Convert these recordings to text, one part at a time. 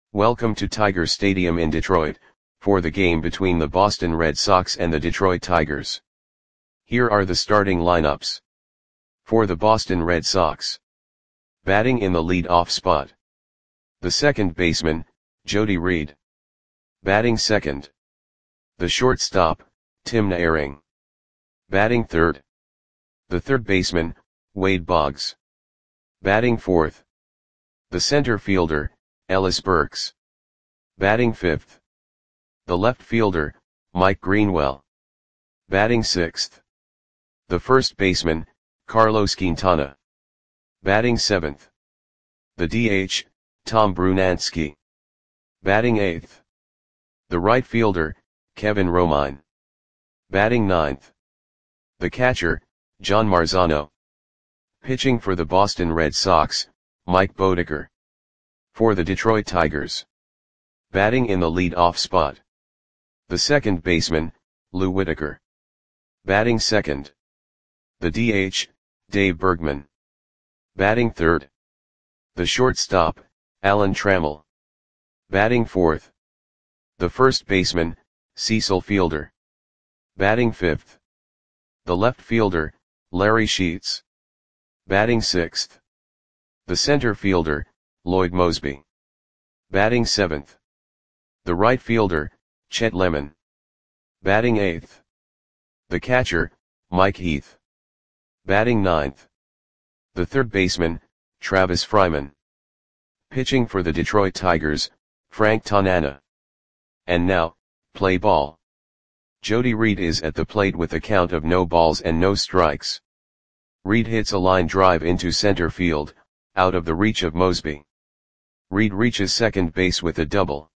Welcome to Tiger Stadium in Detroit, for the game between the Boston Red Sox and the Detroit Tigers. Here are the starting lineups. For the Boston Red Sox. Batting in the lead-off spot. The second baseman, Jody Reed. Batting second. The shortstop, Tim Naehring. Batting third. The third baseman, Wade Boggs. Batting fourth. The center fielder, Ellis Burks. Batting fifth. The left fielder, Mike Greenwell. Batting sixth. The first baseman, Carlos Quintana. Batting seventh. The DH, Tom Brunansky. Batting eighth. The right fielder, Kevin Romine. Batting ninth. The catcher, John Marzano. Pitching for the Boston Red Sox, Mike Boddicker. For the Detroit Tigers. Batting in the lead-off spot. The second baseman, Lou Whitaker. Batting second. The DH, Dave Bergman. Batting third. The shortstop, Alan Trammell. Batting fourth. The first baseman, Cecil Fielder. Batting fifth. The left fielder, Larry Sheets. Batting sixth. The center fielder, Lloyd Moseby. Batting seventh. The right fielder, Chet Lemon. Batting eighth. The catcher, Mike Heath. Batting ninth. The third baseman, Travis Fryman. Pitching for the Detroit Tigers, Frank Tanana. And now, play ball. Jody Reed is at the plate with a count of no balls and no strikes. Reed hits a line drive into center field, out of the reach of Moseby. Reed reaches second base with a double.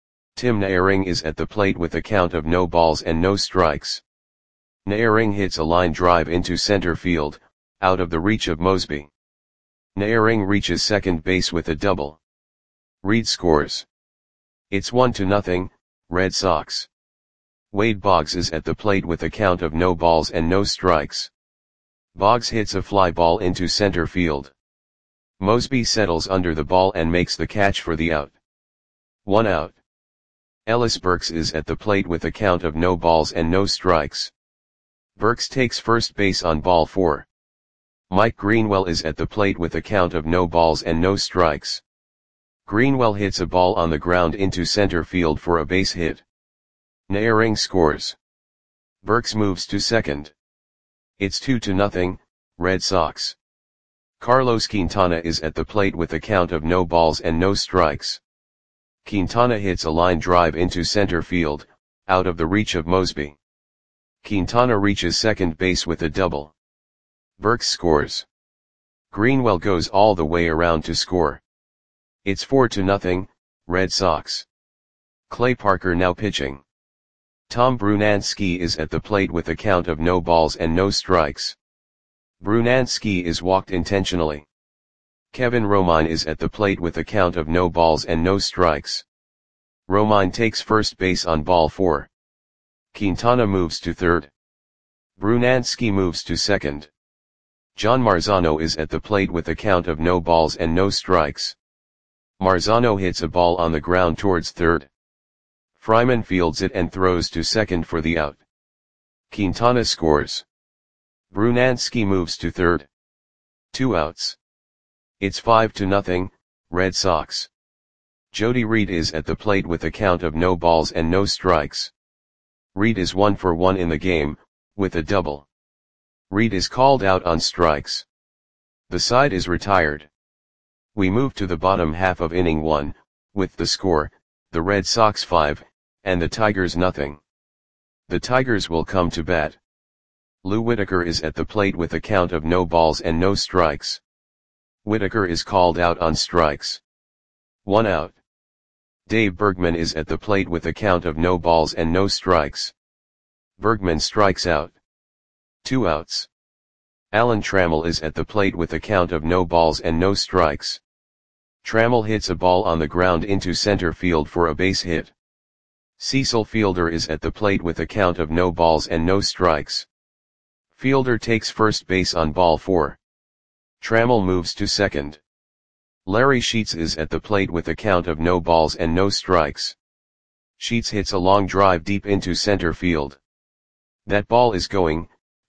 Tim Naehring is at the plate with a count of no balls and no strikes. Naehring hits a line drive into center field, out of the reach of Moseby. Naehring reaches second base with a double. Reed scores. It's 1-0, Red Sox. Wade Boggs is at the plate with a count of no balls and no strikes. Boggs hits a fly ball into center field. Moseby settles under the ball and makes the catch for the out. 1 out. Ellis Burks is at the plate with a count of no balls and no strikes. Burks takes first base on ball 4. Mike Greenwell is at the plate with a count of no balls and no strikes. Greenwell hits a ball on the ground into center field for a base hit. Naehring scores. Burks moves to second. It's 2-0, Red Sox. Carlos Quintana is at the plate with a count of no balls and no strikes. Quintana hits a line drive into center field, out of the reach of Moseby. Quintana reaches second base with a double. Burks scores. Greenwell goes all the way around to score. It's 4-0, Red Sox. Clay Parker now pitching. Tom Brunansky is at the plate with a count of no balls and no strikes. Brunansky is walked intentionally. Kevin Romine is at the plate with a count of no balls and no strikes. Romine takes first base on ball 4. Quintana moves to third. Brunansky moves to second. John Marzano is at the plate with a count of no balls and no strikes. Marzano hits a ball on the ground towards third. Fryman fields it and throws to second for the out. Quintana scores. Brunansky moves to third. 2 outs. It's 5-0, Red Sox. Jody Reed is at the plate with a count of no balls and no strikes. Reed is 1 for 1 in the game, with a double. Reed is called out on strikes. The side is retired. We move to the bottom half of inning 1, with the score, the Red Sox 5, and the Tigers 0. The Tigers will come to bat. Lou Whitaker is at the plate with a count of no balls and no strikes. Whitaker is called out on strikes. 1 out. Dave Bergman is at the plate with a count of no balls and no strikes. Bergman strikes out. 2 outs. Alan Trammell is at the plate with a count of no balls and no strikes. Trammell hits a ball on the ground into center field for a base hit. Cecil Fielder is at the plate with a count of no balls and no strikes. Fielder takes first base on ball 4. Trammell moves to second. Larry Sheets is at the plate with a count of no balls and no strikes. Sheets hits a long drive deep into center field. That ball is gone.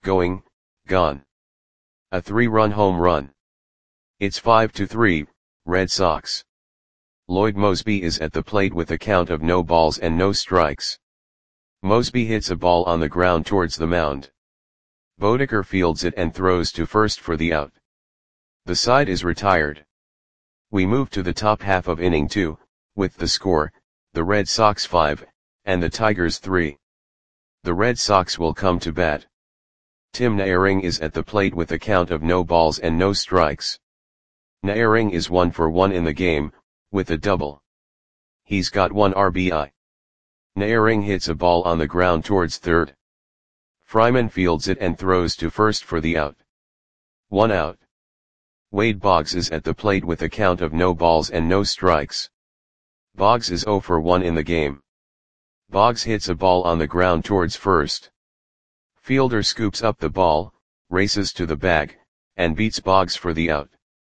A 3-run home run. It's 5-3, Red Sox. Lloyd Moseby is at the plate with a count of no balls and no strikes. Moseby hits a ball on the ground towards the mound. Bodeker fields it and throws to first for the out. The side is retired. We move to the top half of inning 2, with the score, the Red Sox 5, and the Tigers 3. The Red Sox will come to bat. Tim Naehring is at the plate with a count of no balls and no strikes. Naehring is 1 for 1 in the game, with a double. He's got 1 RBI. Naehring hits a ball on the ground towards third. Fryman fields it and throws to first for the out. 1 out. Wade Boggs is at the plate with a count of no balls and no strikes. Boggs is 0 for 1 in the game. Boggs hits a ball on the ground towards first. Fielder scoops up the ball, races to the bag, and beats Boggs for the out.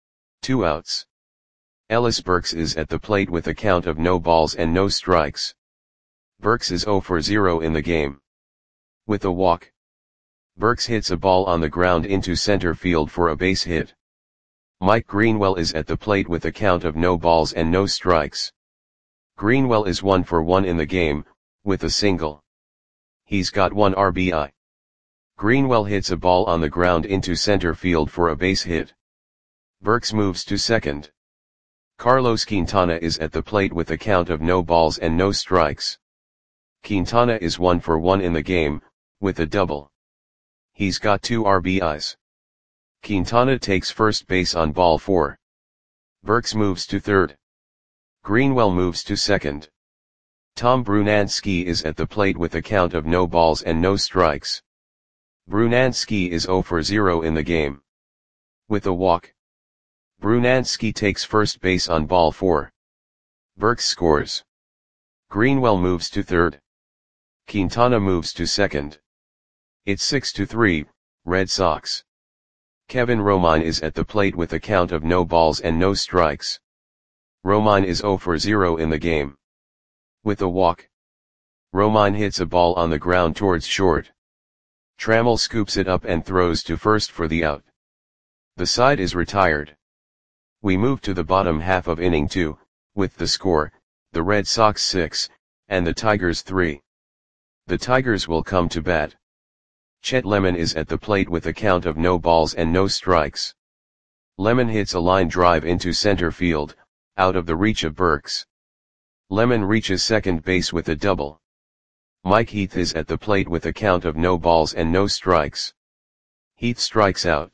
2 outs. Ellis Burks is at the plate with a count of no balls and no strikes. Burks is 0 for 0 in the game. With a walk. Burks hits a ball on the ground into center field for a base hit. Mike Greenwell is at the plate with a count of no balls and no strikes. Greenwell is 1 for 1 in the game, with a single. He's got 1 RBI. Greenwell hits a ball on the ground into center field for a base hit. Burks moves to second. Carlos Quintana is at the plate with a count of no balls and no strikes. Quintana is 1 for 1 in the game, with a double. He's got 2 RBIs. Quintana takes first base on ball 4. Burks moves to third. Greenwell moves to second. Tom Brunansky is at the plate with a count of no balls and no strikes. Brunansky is 0 for 0 in the game. With a walk. Brunansky takes first base on ball 4. Burks scores. Greenwell moves to third. Quintana moves to second. It's 6-3, Red Sox. Kevin Romine is at the plate with a count of no balls and no strikes. Romine is 0 for 0 in the game. With a walk. Romine hits a ball on the ground towards short. Trammell scoops it up and throws to first for the out. The side is retired. We move to the bottom half of inning 2, with the score, the Red Sox 6, and the Tigers 3. The Tigers will come to bat. Chet Lemon is at the plate with a count of no balls and no strikes. Lemon hits a line drive into center field, out of the reach of Burks. Lemon reaches second base with a double. Mike Heath is at the plate with a count of no balls and no strikes. Heath strikes out.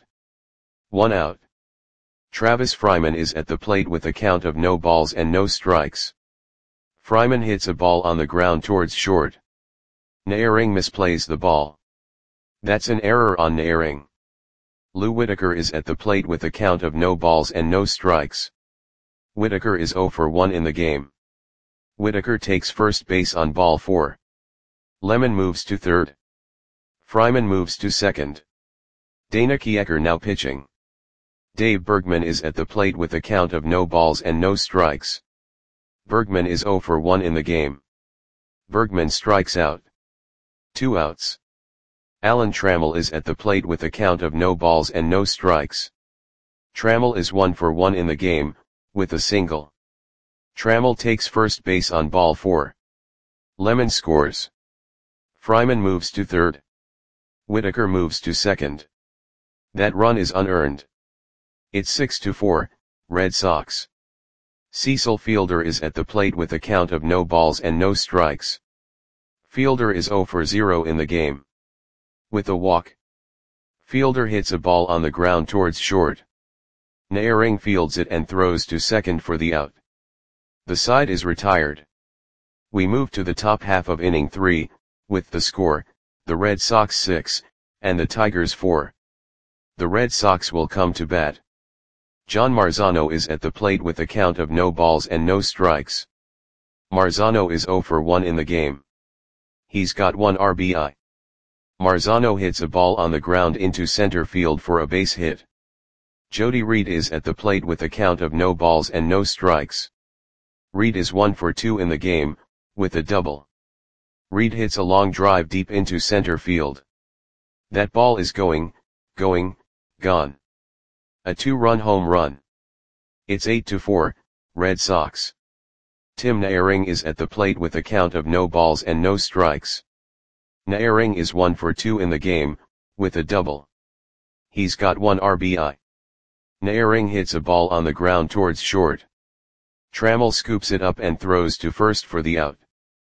1 out. Travis Fryman is at the plate with a count of no balls and no strikes. Fryman hits a ball on the ground towards short. Naehring misplays the ball. That's an error on Naehring. Lou Whitaker is at the plate with a count of no balls and no strikes. Whitaker is 0 for 1 in the game. Whitaker takes first base on ball 4. Lemon moves to third. Fryman moves to second. Dana Kiecker now pitching. Dave Bergman is at the plate with a count of no balls and no strikes. Bergman is 0 for 1 in the game. Bergman strikes out. 2 outs. Alan Trammell is at the plate with a count of no balls and no strikes. Trammell is 1 for 1 in the game, with a single. Trammell takes first base on ball 4. Lemon scores. Fryman moves to third. Whitaker moves to second. That run is unearned. It's 6-4, Red Sox. Cecil Fielder is at the plate with a count of no balls and no strikes. Fielder is 0 for 0 in the game. With a walk. Fielder hits a ball on the ground towards short. Naehring fields it and throws to second for the out. The side is retired. We move to the top half of inning 3, with the score, the Red Sox 6, and the Tigers 4. The Red Sox will come to bat. John Marzano is at the plate with a count of no balls and no strikes. Marzano is 0 for 1 in the game. He's got 1 RBI. Marzano hits a ball on the ground into center field for a base hit. Jody Reed is at the plate with a count of no balls and no strikes. Reed is 1 for 2 in the game, with a double. Reed hits a long drive deep into center field. That ball is gone. A 2-run home run. It's 8-4, Red Sox. Tim Naehring is at the plate with a count of no balls and no strikes. Naehring is 1 for 2 in the game, with a double. He's got 1 RBI. Naehring hits a ball on the ground towards short. Trammell scoops it up and throws to first for the out.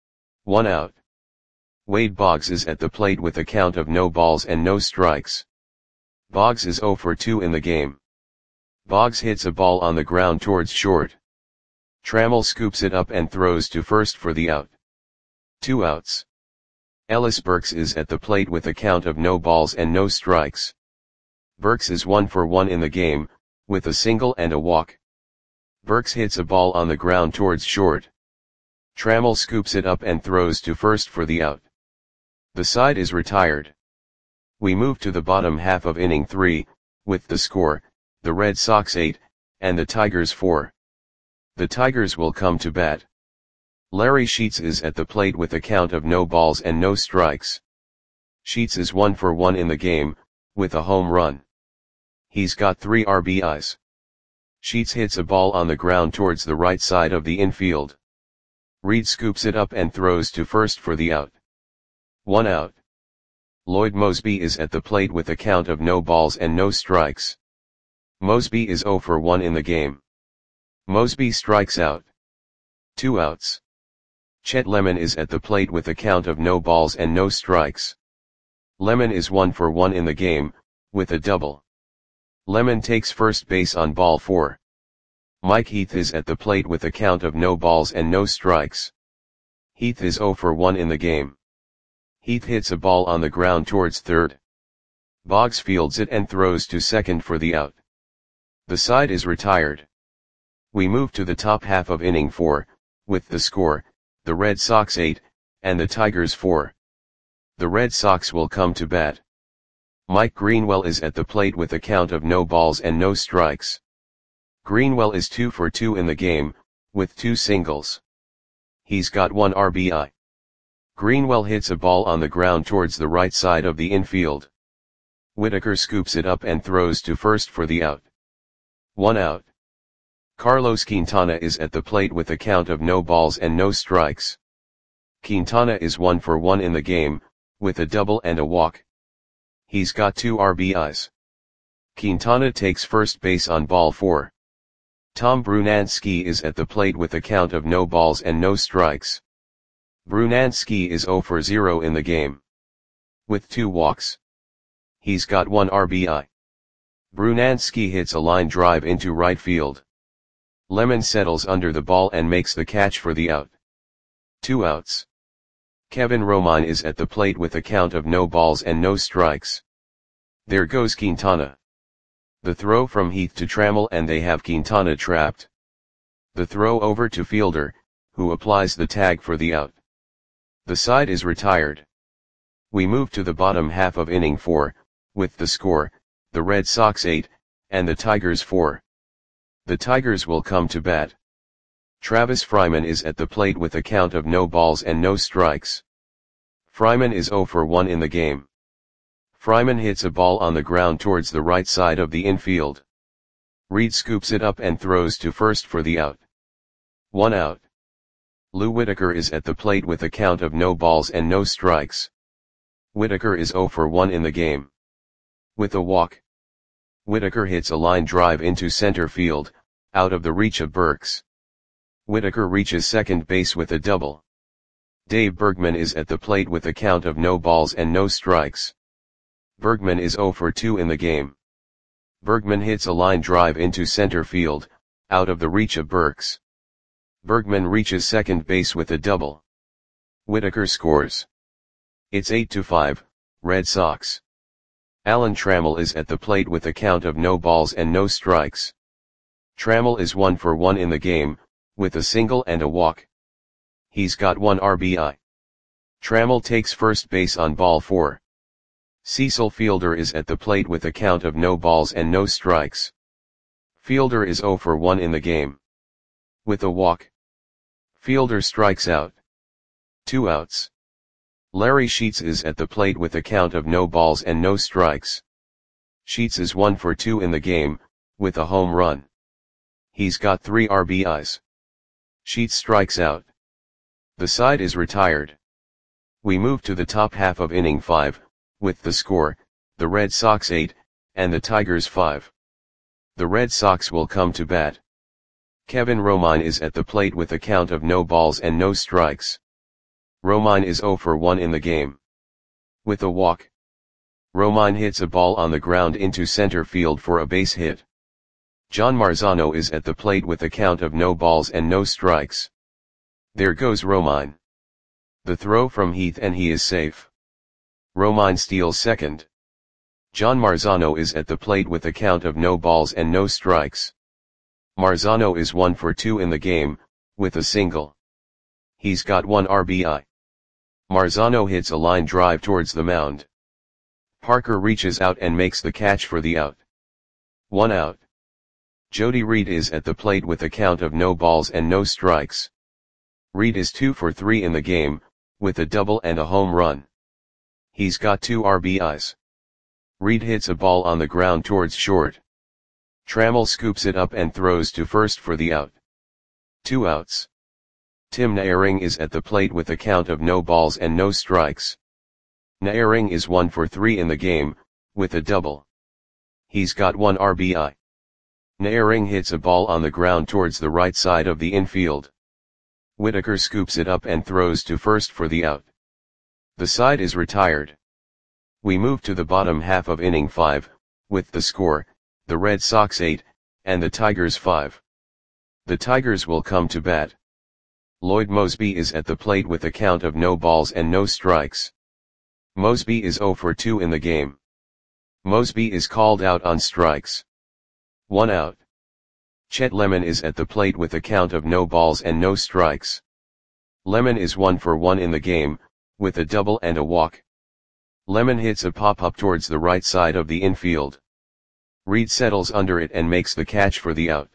1 out. Wade Boggs is at the plate with a count of no balls and no strikes. Boggs is 0 for 2 in the game. Boggs hits a ball on the ground towards short. Trammell scoops it up and throws to first for the out. 2 outs. Ellis Burks is at the plate with a count of no balls and no strikes. Burks is 1 for 1 in the game, with a single and a walk. Burks hits a ball on the ground towards short. Trammell scoops it up and throws to first for the out. The side is retired. We move to the bottom half of inning 3, with the score, the Red Sox 8, and the Tigers 4. The Tigers will come to bat. Larry Sheets is at the plate with a count of no balls and no strikes. Sheets is 1 for 1 in the game, with a home run. He's got 3 RBIs. Sheets hits a ball on the ground towards the right side of the infield. Reed scoops it up and throws to first for the out. 1 out. Lloyd Moseby is at the plate with a count of no balls and no strikes. Moseby is 0 for 1 in the game. Moseby strikes out. 2 outs. Chet Lemon is at the plate with a count of no balls and no strikes. Lemon is 1 for 1 in the game, with a double. Lemon takes first base on ball 4. Mike Heath is at the plate with a count of no balls and no strikes. Heath is 0 for 1 in the game. Heath hits a ball on the ground towards third. Boggs fields it and throws to second for the out. The side is retired. We move to the top half of inning 4, with the score, the Red Sox 8, and the Tigers 4. The Red Sox will come to bat. Mike Greenwell is at the plate with a count of no balls and no strikes. Greenwell is 2 for 2 in the game, with 2 singles. He's got 1 RBI. Greenwell hits a ball on the ground towards the right side of the infield. Whitaker scoops it up and throws to first for the out. 1 out. Carlos Quintana is at the plate with a count of no balls and no strikes. Quintana is 1 for 1 in the game, with a double and a walk. He's got 2 RBIs. Quintana takes first base on ball 4. Tom Brunansky is at the plate with a count of no balls and no strikes. Brunansky is 0 for 0 in the game, with 2 walks. He's got 1 RBI. Brunansky hits a line drive into right field. Lemon settles under the ball and makes the catch for the out. 2 outs. Kevin Romine is at the plate with a count of no balls and no strikes. There goes Quintana. The throw from Heath to Trammell and they have Quintana trapped. The throw over to Fielder, who applies the tag for the out. The side is retired. We move to the bottom half of inning 4, with the score, the Red Sox 8, and the Tigers 4. The Tigers will come to bat. Travis Fryman is at the plate with a count of no balls and no strikes. Fryman is 0 for 1 in the game. Fryman hits a ball on the ground towards the right side of the infield. Reed scoops it up and throws to first for the out. 1 out. Lou Whitaker is at the plate with a count of no balls and no strikes. Whitaker is 0 for 1 in the game, with a walk. Whitaker hits a line drive into center field, out of the reach of Burks. Whitaker reaches second base with a double. Dave Bergman is at the plate with a count of no balls and no strikes. Bergman is 0 for 2 in the game. Bergman hits a line drive into center field, out of the reach of Burks. Bergman reaches second base with a double. Whitaker scores. It's 8-5, Red Sox. Alan Trammell is at the plate with a count of no balls and no strikes. Trammell is 1 for 1 in the game, with a single and a walk. He's got 1 RBI. Trammell takes first base on ball 4. Cecil Fielder is at the plate with a count of no balls and no strikes. Fielder is 0 for 1 in the game. With a walk. Fielder strikes out. 2 outs. Larry Sheets is at the plate with a count of no balls and no strikes. Sheets is 1 for 2 in the game, with a home run. He's got 3 RBIs. Sheets strikes out. The side is retired. We move to the top half of inning 5, with the score, the Red Sox 8, and the Tigers 5. The Red Sox will come to bat. Kevin Romine is at the plate with a count of no balls and no strikes. Romine is 0 for 1 in the game. With a walk. Romine hits a ball on the ground into center field for a base hit. John Marzano is at the plate with a count of no balls and no strikes. There goes Romine. The throw from Heath and he is safe. Romine steals second. John Marzano is at the plate with a count of no balls and no strikes. Marzano is 1 for 2 in the game, with a single. He's got 1 RBI. Marzano hits a line drive towards the mound. Parker reaches out and makes the catch for the out. 1 out. Jody Reed is at the plate with a count of no balls and no strikes. Reed is 2 for 3 in the game, with a double and a home run. He's got 2 RBIs. Reed hits a ball on the ground towards short. Trammell scoops it up and throws to first for the out. 2 outs. Tim Naehring is at the plate with a count of no balls and no strikes. Naehring is 1 for 3 in the game, with a double. He's got 1 RBI. Naehring hits a ball on the ground towards the right side of the infield. Whitaker scoops it up and throws to first for the out. The side is retired. We move to the bottom half of inning 5, with the score, the Red Sox 8, and the Tigers 5. The Tigers will come to bat. Lloyd Moseby is at the plate with a count of no balls and no strikes. Moseby is 0 for 2 in the game. Moseby is called out on strikes. 1 out. Chet Lemon is at the plate with a count of no balls and no strikes. Lemon is 1 for 1 in the game, with a double and a walk. Lemon hits a pop-up towards the right side of the infield. Reed settles under it and makes the catch for the out.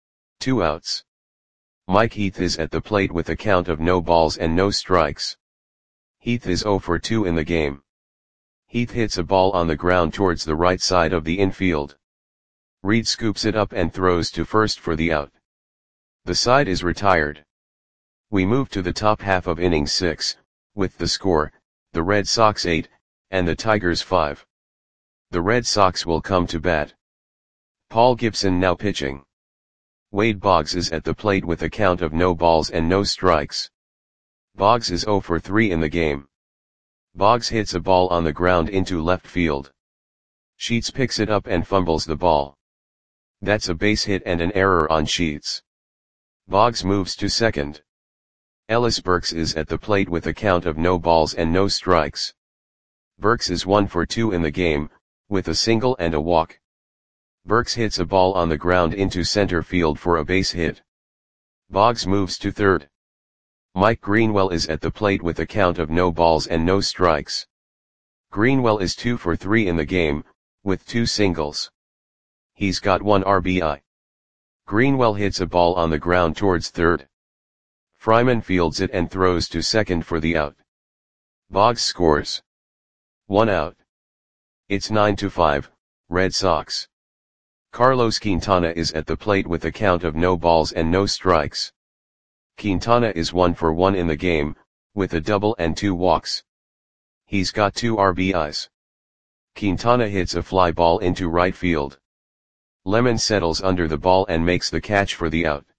2 outs. Mike Heath is at the plate with a count of no balls and no strikes. Heath is 0 for 2 in the game. Heath hits a ball on the ground towards the right side of the infield. Reed scoops it up and throws to first for the out. The side is retired. We move to the top half of inning 6, with the score, the Red Sox 8, and the Tigers 5. The Red Sox will come to bat. Paul Gibson now pitching. Wade Boggs is at the plate with a count of no balls and no strikes. Boggs is 0 for 3 in the game. Boggs hits a ball on the ground into left field. Sheets picks it up and fumbles the ball. That's a base hit and an error on Sheets. Boggs moves to second. Ellis Burks is at the plate with a count of no balls and no strikes. Burks is 1 for 2 in the game, with a single and a walk. Burks hits a ball on the ground into center field for a base hit. Boggs moves to third. Mike Greenwell is at the plate with a count of no balls and no strikes. Greenwell is 2 for 3 in the game, with 2 singles. He's got 1 RBI. Greenwell hits a ball on the ground towards third. Fryman fields it and throws to second for the out. Boggs scores. 1 out. It's 9-5, Red Sox. Carlos Quintana is at the plate with a count of no balls and no strikes. Quintana is 1 for 1 in the game, with a double and 2 walks. He's got 2 RBIs. Quintana hits a fly ball into right field. Lemon settles under the ball and makes the catch for the out.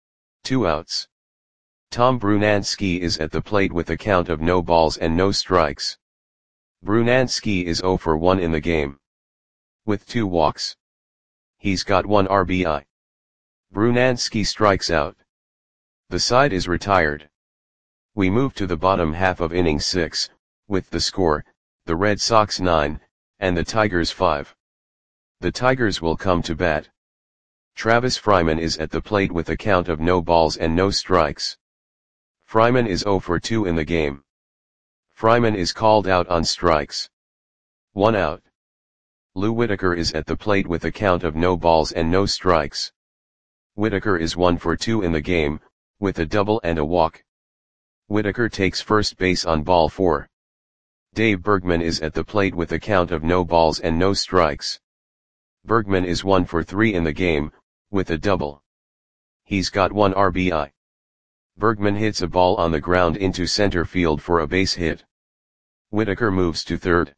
2 outs. Tom Brunansky is at the plate with a count of no balls and no strikes. Brunansky is 0 for 1 in the game. With 2 walks. He's got 1 RBI. Brunansky strikes out. The side is retired. We move to the bottom half of inning 6, with the score, the Red Sox 9, and the Tigers 5. The Tigers will come to bat. Travis Fryman is at the plate with a count of no balls and no strikes. Fryman is 0 for 2 in the game. Fryman is called out on strikes. 1 out. Lou Whitaker is at the plate with a count of no balls and no strikes. Whitaker is 1 for 2 in the game, with a double and a walk. Whitaker takes first base on ball 4. Dave Bergman is at the plate with a count of no balls and no strikes. Bergman is 1 for 3 in the game, with a double. He's got 1 RBI. Bergman hits a ball on the ground into center field for a base hit. Whitaker moves to third.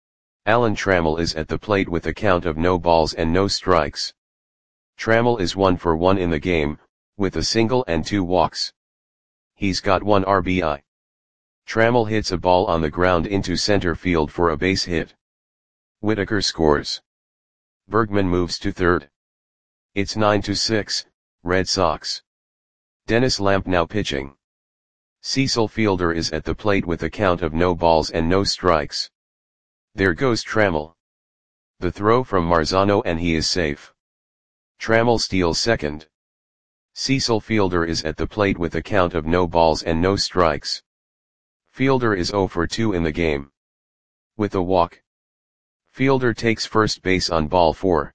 Alan Trammell is at the plate with a count of no balls and no strikes. Trammell is 1 for 1 in the game, with a single and 2 walks. He's got 1 RBI. Trammell hits a ball on the ground into center field for a base hit. Whitaker scores. Bergman moves to third. It's 9-6, Red Sox. Dennis Lamp now pitching. Cecil Fielder is at the plate with a count of no balls and no strikes. There goes Trammell. The throw from Marzano and he is safe. Trammell steals second. Cecil Fielder is at the plate with a count of no balls and no strikes. Fielder is 0 for 2 in the game. With a walk. Fielder takes first base on ball 4.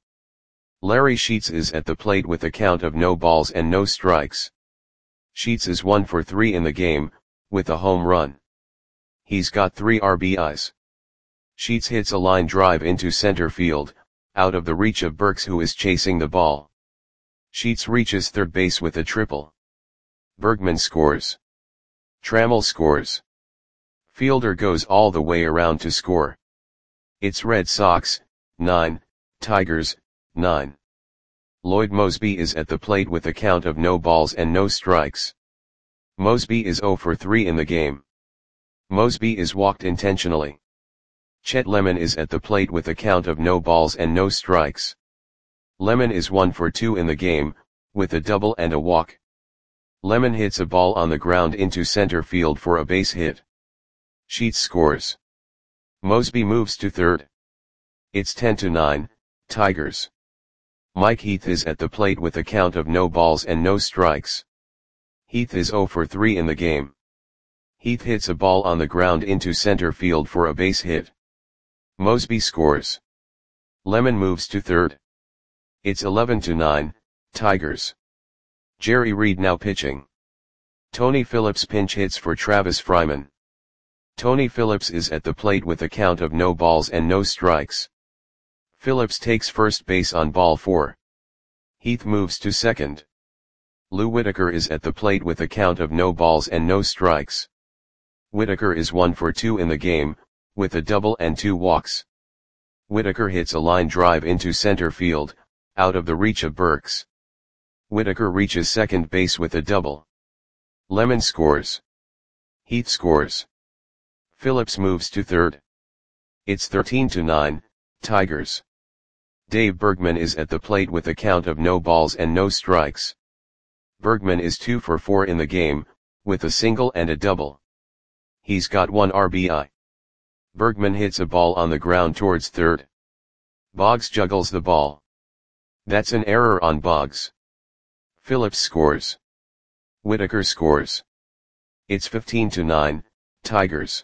Larry Sheets is at the plate with a count of no balls and no strikes. Sheets is 1 for 3 in the game, with a home run. He's got 3 RBIs. Sheets hits a line drive into center field, out of the reach of Burks who is chasing the ball. Sheets reaches third base with a triple. Bergman scores. Trammell scores. Fielder goes all the way around to score. It's Red Sox, 9, Tigers, 9. Lloyd Moseby is at the plate with a count of no balls and no strikes. Moseby is 0 for 3 in the game. Moseby is walked intentionally. Chet Lemon is at the plate with a count of no balls and no strikes. Lemon is 1 for 2 in the game, with a double and a walk. Lemon hits a ball on the ground into center field for a base hit. Sheets scores. Moseby moves to third. It's 10-9, Tigers. Mike Heath is at the plate with a count of no balls and no strikes. Heath is 0 for 3 in the game. Heath hits a ball on the ground into center field for a base hit. Moseby scores. Lemon moves to third. It's 11-9, Tigers. Jerry Reed now pitching. Tony Phillips pinch hits for Travis Fryman. Tony Phillips is at the plate with a count of no balls and no strikes. Phillips takes first base on ball 4. Heath moves to second. Lou Whitaker is at the plate with a count of no balls and no strikes. Whitaker is 1 for 2 in the game, with a double and 2 walks. Whitaker hits a line drive into center field, out of the reach of Burks. Whitaker reaches second base with a double. Lemon scores. Heath scores. Phillips moves to third. It's 13-9, Tigers. Dave Bergman is at the plate with a count of no balls and no strikes. Bergman is 2 for 4 in the game, with a single and a double. He's got 1 RBI. Bergman hits a ball on the ground towards third. Boggs juggles the ball. That's an error on Boggs. Phillips scores. Whitaker scores. It's 15-9, Tigers.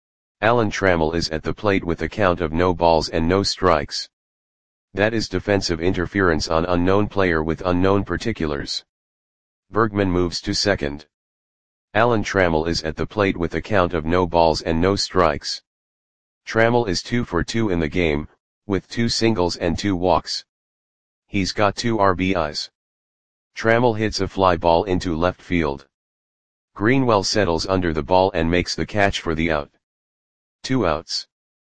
Alan Trammell is at the plate with a count of no balls and no strikes. That is defensive interference on unknown player with unknown particulars. Bergman moves to second. Alan Trammell is at the plate with a count of no balls and no strikes. Trammell is 2 for 2 in the game, with 2 singles and 2 walks. He's got 2 RBIs. Trammell hits a fly ball into left field. Greenwell settles under the ball and makes the catch for the out. 2 outs.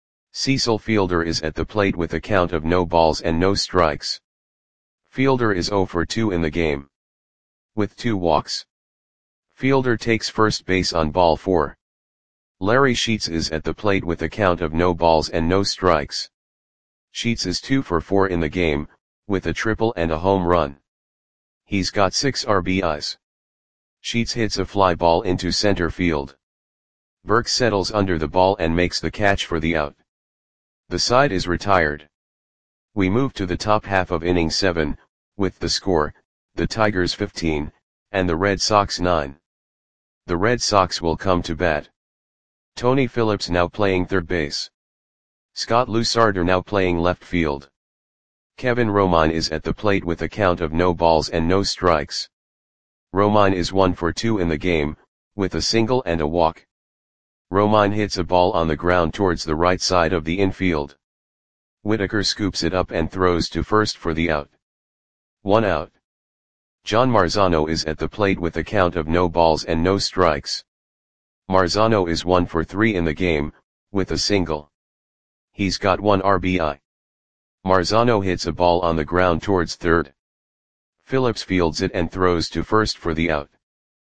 Cecil Fielder is at the plate with a count of no balls and no strikes. Fielder is 0 for 2 in the game. With 2 walks. Fielder takes first base on ball 4. Larry Sheets is at the plate with a count of no balls and no strikes. Sheets is 2 for 4 in the game, with a triple and a home run. He's got 6 RBIs. Sheets hits a fly ball into center field. Burke settles under the ball and makes the catch for the out. The side is retired. We move to the top half of inning 7, with the score, the Tigers 15, and the Red Sox 9. The Red Sox will come to bat. Tony Phillips now playing third base. Scott Lusarder now playing left field. Kevin Romine is at the plate with a count of no balls and no strikes. Romine is 1 for 2 in the game, with a single and a walk. Romine hits a ball on the ground towards the right side of the infield. Whitaker scoops it up and throws to first for the out. 1 out. John Marzano is at the plate with a count of no balls and no strikes. Marzano is 1 for 3 in the game, with a single. He's got 1 RBI. Marzano hits a ball on the ground towards third. Phillips fields it and throws to first for the out.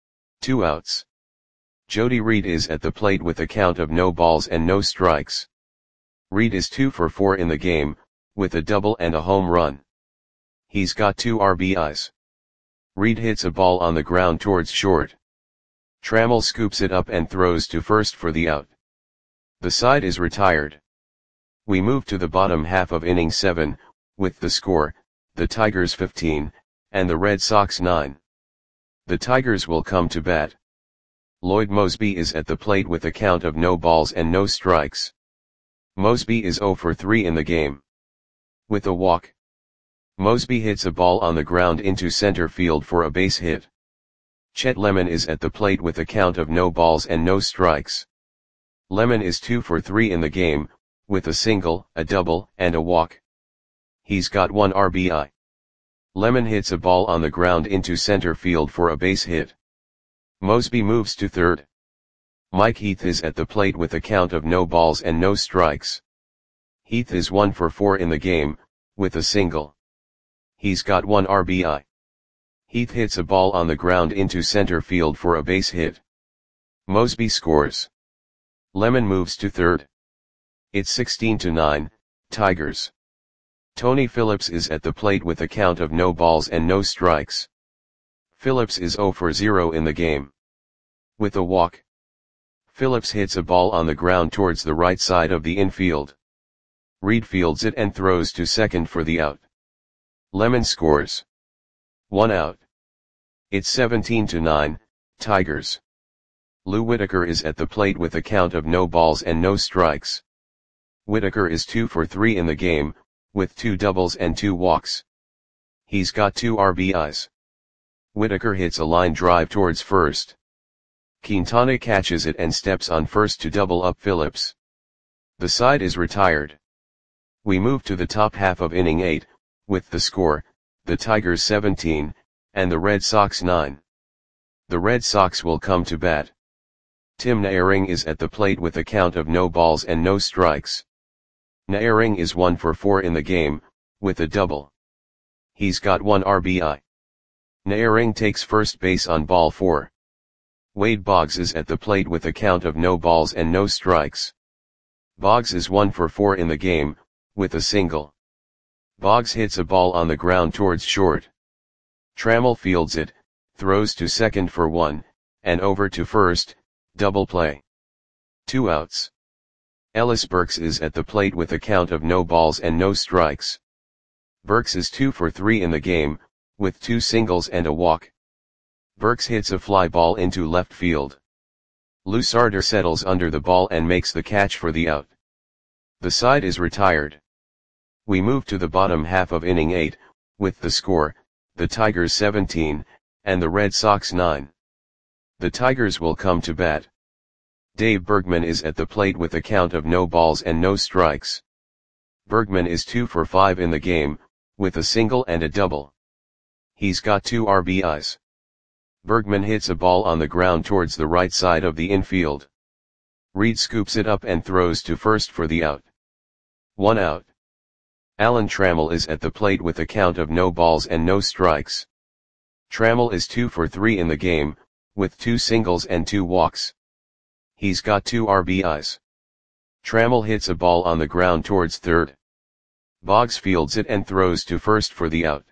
2 outs. Jody Reed is at the plate with a count of no balls and no strikes. Reed is 2 for 4 in the game, with a double and a home run. He's got 2 RBIs. Reed hits a ball on the ground towards short. Trammell scoops it up and throws to first for the out. The side is retired. We move to the bottom half of inning 7, with the score, the Tigers 15, and the Red Sox 9. The Tigers will come to bat. Lloyd Moseby is at the plate with a count of no balls and no strikes. Moseby is 0 for 3 in the game. With a walk. Moseby hits a ball on the ground into center field for a base hit. Chet Lemon is at the plate with a count of no balls and no strikes. Lemon is 2 for 3 in the game, with a single, a double, and a walk. He's got 1 RBI. Lemon hits a ball on the ground into center field for a base hit. Moseby moves to third. Mike Heath is at the plate with a count of no balls and no strikes. Heath is 1 for 4 in the game, with a single. He's got 1 RBI. Heath hits a ball on the ground into center field for a base hit. Moseby scores. Lemon moves to third. It's 16-9, Tigers. Tony Phillips is at the plate with a count of no balls and no strikes. Phillips is 0 for 0 in the game. With a walk. Phillips hits a ball on the ground towards the right side of the infield. Reed fields it and throws to second for the out. Lemon scores. 1 out. It's 17-9, Tigers. Lou Whitaker is at the plate with a count of no balls and no strikes. Whitaker is 2 for 3 in the game, with 2 doubles and 2 walks. He's got 2 RBIs. Whitaker hits a line drive towards first. Quintana catches it and steps on first to double up Phillips. The side is retired. We move to the top half of inning 8, with the score, the Tigers 17, and the Red Sox 9. The Red Sox will come to bat. Tim Naehring is at the plate with a count of no balls and no strikes. Naehring is 1 for 4 in the game, with a double. He's got 1 RBI. Naehring takes first base on ball 4. Wade Boggs is at the plate with a count of no balls and no strikes. Boggs is 1 for 4 in the game, with a single. Boggs hits a ball on the ground towards short. Trammell fields it, throws to second for 1, and over to first, double play. 2 outs. Ellis Burks is at the plate with a count of no balls and no strikes. Burks is 2 for 3 in the game, with 2 singles and a walk. Burks hits a fly ball into left field. Lusarder settles under the ball and makes the catch for the out. The side is retired. We move to the bottom half of inning 8, with the score, the Tigers 17, and the Red Sox 9. The Tigers will come to bat. Dave Bergman is at the plate with a count of no balls and no strikes. Bergman is 2 for 5 in the game, with a single and a double. He's got 2 RBIs. Bergman hits a ball on the ground towards the right side of the infield. Reed scoops it up and throws to first for the out. 1 out. Alan Trammell is at the plate with a count of no balls and no strikes. Trammell is 2 for 3 in the game, with 2 singles and 2 walks. He's got 2 RBIs. Trammell hits a ball on the ground towards third. Boggs fields it and throws to first for the out.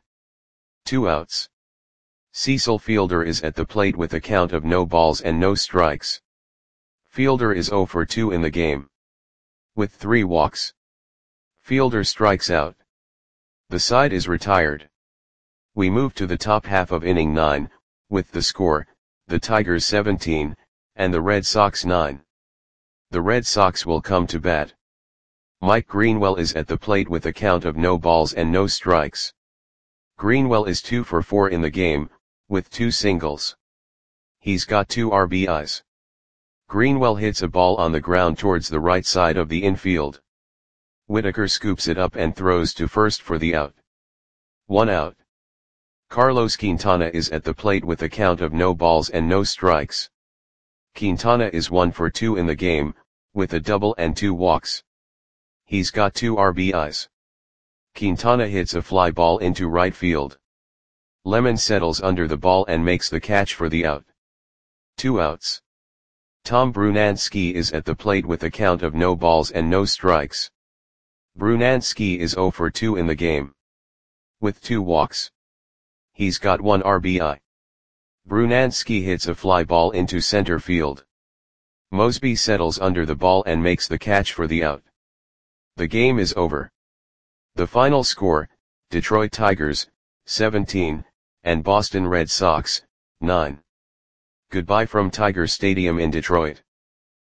2 outs. Cecil Fielder is at the plate with a count of no balls and no strikes. Fielder is 0 for 2 in the game. With 3 walks. Fielder strikes out. The side is retired. We move to the top half of inning 9, with the score, the Tigers 17, and the Red Sox 9. The Red Sox will come to bat. Mike Greenwell is at the plate with a count of no balls and no strikes. Greenwell is 2 for 4 in the game, with 2 singles. He's got 2 RBIs. Greenwell hits a ball on the ground towards the right side of the infield. Whitaker scoops it up and throws to first for the out. 1 out. Carlos Quintana is at the plate with a count of no balls and no strikes. Quintana is 1 for 2 in the game, with a double and 2 walks. He's got 2 RBIs. Quintana hits a fly ball into right field. Lemon settles under the ball and makes the catch for the out. 2 outs. Tom Brunansky is at the plate with a count of no balls and no strikes. Brunansky is 0 for 2 in the game, with 2 walks. He's got 1 RBI. Brunansky hits a fly ball into center field. Mosby settles under the ball and makes the catch for the out. The game is over. The final score, Detroit Tigers, 17, and Boston Red Sox, 9. Goodbye from Tiger Stadium in Detroit.